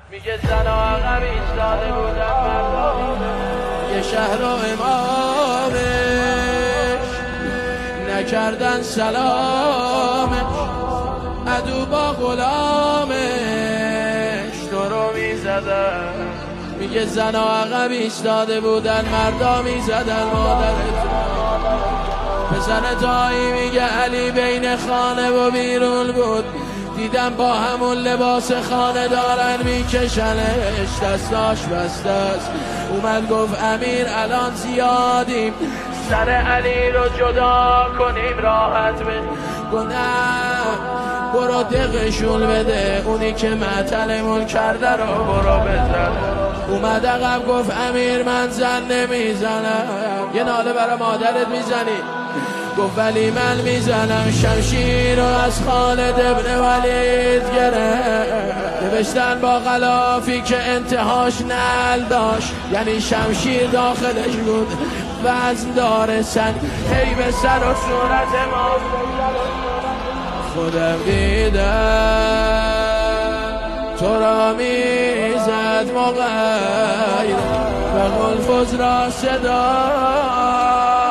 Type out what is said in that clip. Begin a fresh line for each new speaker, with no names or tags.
میگه زن و عقب ایستاده بودن مردم، یه شهر و امامش نکردن سلامش، عدو با غلامش تو رو میزدن. میگه زن و عقب ایستاده بودن مردا میزدن مادرت. پسر تایی میگه علی بین خانه و بیرون بود، دیدم با همون لباس خانه دارن میکشنش، دستاش بسته است. اومد گفت امیر الان زیادیم، سر علی رو جدا کنیم راحت به گناه، برو دقشون بده، اونی که معطلمون کرده رو برو بزن. اومد عقب گفت امیر من زن نمیزنم. یه ناله برای مادرت میزنی؟ گفت ولی من میزنم. شمشیر رو از خالد ابن ولید گرفت، نوشتن با غلافی که انتهاش نعل داشت، یعنی شمشیر داخلش بود، وزن داره سنگ، هی به سر و صورت ما خودم دیدم تو را میزد مغیر و غلفز را صدا